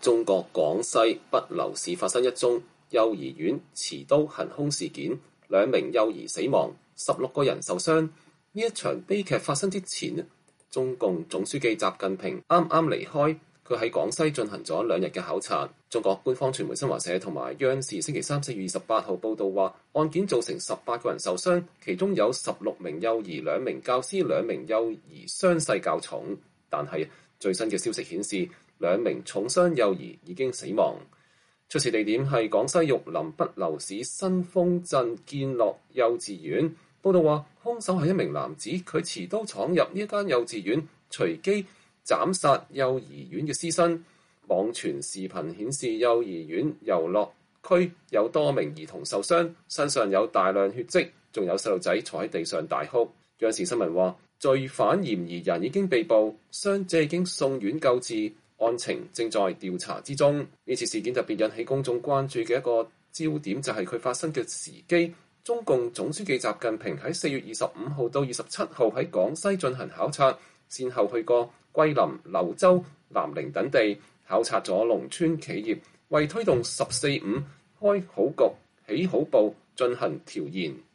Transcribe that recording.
中國廣西北流市發生一宗幼兒園持刀行兇事件，2名幼兒死亡，16個人受傷。呢一場悲劇發生之前，中共總書記習近平啱啱離開，佢喺廣西進行咗2日嘅考察。中國官方傳媒新華社同埋央視星期3、4月28號報道話，案件造成18個人受傷，其中有16名幼兒、2名教師、2名幼兒傷勢較重。但係最新嘅消息顯示，2名重傷幼兒已經死亡。出事地點係廣西玉林北流市新豐鎮建樂幼稚園。報道話，兇手係一名男子，佢持刀闖入呢一間幼稚園，隨機斬殺幼兒園嘅師生。網傳視頻顯示，幼兒園遊樂區有多名兒童受傷，身上有大量血跡，仲有細路仔坐喺地上大哭。央視新聞話，罪犯嫌疑人已經被捕，傷者已經送院救治，案情正在調查之中。呢次事件特別引起公眾關注嘅一個焦點就係佢發生嘅時機。中共總書記習近平喺4月25號到27號喺廣西進行考察，先後去過桂林、柳州、南寧等地，考察咗農村企業，為推動14-5開好局、起好步進行調研。